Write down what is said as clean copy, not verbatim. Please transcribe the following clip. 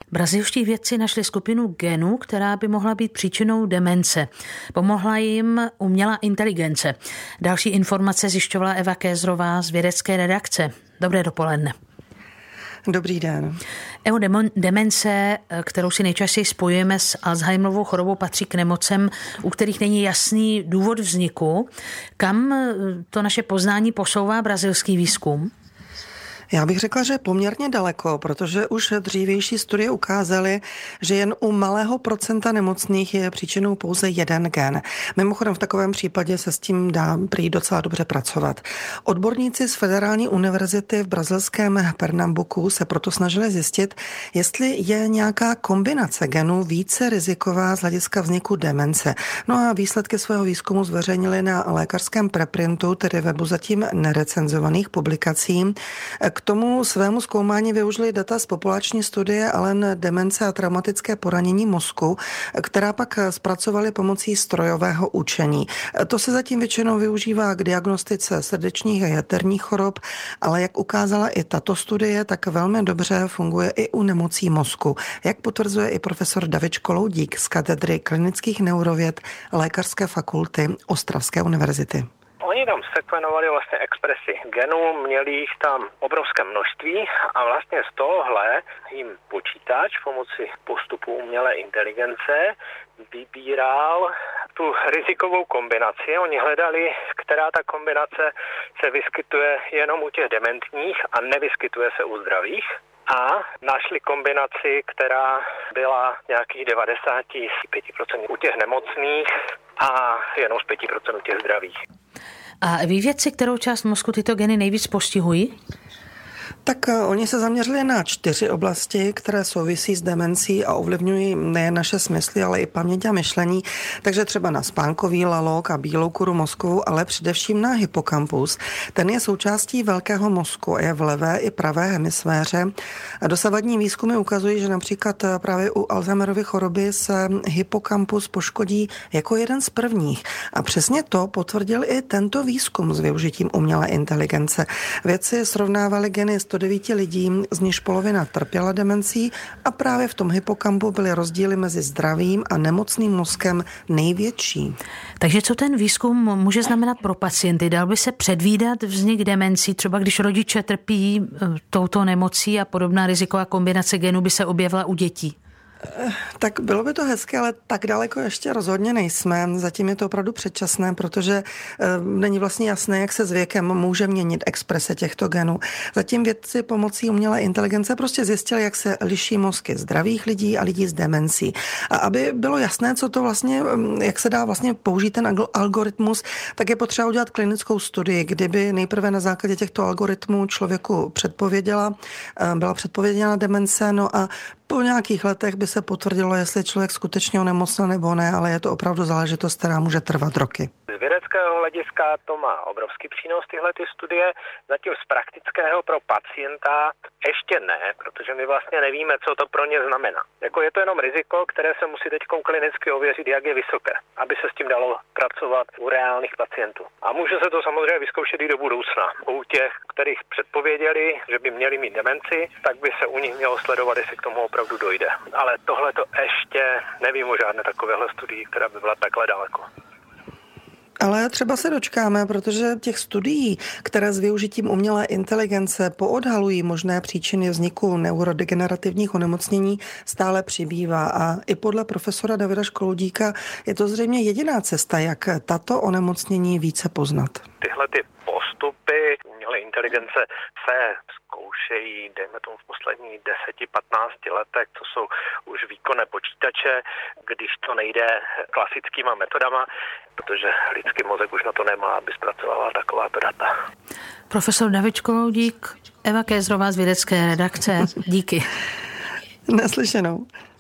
Brazilští vědci našli skupinu genů, která by mohla být příčinou demence. Pomohla jim umělá inteligence. Další informace zjišťovala Eva Kézrová z vědecké redakce. Dobré dopoledne. Dobrý den. Evo, demence, kterou si nejčastěji spojujeme s Alzheimerovou chorobou, patří k nemocem, u kterých není jasný důvod vzniku. Kam to naše poznání posouvá brazilský výzkum? Já bych řekla, že poměrně daleko, protože už dřívější studie ukázaly, že jen u malého procenta nemocných je příčinou pouze jeden gen. Mimochodem v takovém případě se s tím dá prý docela dobře pracovat. Odborníci z Federální univerzity v brazilském Pernambuku se proto snažili zjistit, jestli je nějaká kombinace genů více riziková z hlediska vzniku demence. No a výsledky svého výzkumu zveřejnili na lékařském preprintu, tedy webu zatím nerecenzovaných publikací. K tomu svému zkoumání využili data z populační studie Allen demence a traumatické poranění mozku, která pak zpracovali pomocí strojového učení. To se zatím většinou využívá k diagnostice srdečních a jaterních chorob, ale jak ukázala i tato studie, tak velmi dobře funguje i u nemocí mozku. Jak potvrzuje i profesor David Školoudík z katedry klinických neurověd Lékařské fakulty Ostravské univerzity. Oni tam sekvenovali vlastně expresi genů, měli jich tam obrovské množství a vlastně z tohohle jim počítač pomocí postupu umělé inteligence vybíral tu rizikovou kombinaci. Oni hledali, která ta kombinace se vyskytuje jenom u těch dementních a nevyskytuje se u zdravých. A našli kombinaci, která byla nějakých 95% u těch nemocných a jenom z 5% u těch zdravých. A ví vědci, kterou část mozku tyto geny nejvíc postihují? Tak oni se zaměřili na 4 oblasti, které souvisí s demencí a ovlivňují nejen naše smysly, ale i paměť a myšlení. Takže třeba na spánkový lalok a bílou kůru mozkovou, ale především na hypokampus. Ten je součástí velkého mozku a je v levé i pravé hemisféře. A dosavadní výzkumy ukazují, že například právě u Alzheimerovy choroby se hypokampus poškodí jako jeden z prvních. A přesně to potvrdil i tento výzkum s využitím umělé inteligence. Vědci srovnávali geny 109 lidí, z nichž polovina trpěla demencí a právě v tom hypokampu byly rozdíly mezi zdravým a nemocným mozkem největší. Takže co ten výzkum může znamenat pro pacienty? Dal by se předvídat vznik demencí, třeba když rodiče trpí touto nemocí a podobná riziková kombinace genů by se objevila u dětí? Tak bylo by to hezké, ale tak daleko ještě rozhodně nejsme. Zatím je to opravdu předčasné, protože není vlastně jasné, jak se s věkem může měnit exprese těchto genů. Zatím vědci pomocí umělé inteligence prostě zjistili, jak se liší mozky zdravých lidí a lidí s demencí. A aby bylo jasné, co to vlastně, jak se dá vlastně použít ten algoritmus, tak je potřeba udělat klinickou studii, kdyby nejprve na základě těchto algoritmů člověku byla předpověděna demence, no a po nějakých letech by se potvrdilo, jestli člověk skutečně onemocněl nebo ne, ale je to opravdu záležitost, která může trvat roky. Z vědeckého hlediska to má obrovský přínos tyhle ty studie, zatím z praktického pro pacienta ještě ne, protože my vlastně nevíme, co to pro ně znamená. Jako je to jenom riziko, které se musí teď klinicky ověřit, jak je vysoké, aby se s tím dalo pracovat u reálných pacientů. A může se to samozřejmě vyzkoušet i do budoucna. U těch, kterých předpověděli, že by měli mít demenci, tak by se u nich mělo sledovat, jestli k tomu opravdu dojde. Ale tohle to ještě nevím o žádné takovéhle studii, která by byla takhle daleko. Ale třeba se dočkáme, protože těch studií, které s využitím umělé inteligence poodhalují možné příčiny vzniku neurodegenerativních onemocnění, stále přibývá. A i podle profesora Davida Školoudíka je to zřejmě jediná cesta, jak tato onemocnění více poznat. Tyhle ty postupy umělé inteligence se zkoušejí, dejme tomu v posledních 10-15 letech, to jsou už výkonné počítače, když to nejde klasickýma metodama, protože lidský mozek už na to nemá, aby zpracovala takováto data. Profesor David Školoudík, Eva Kézrová z vědecké redakce. Díky. Naslyšenou.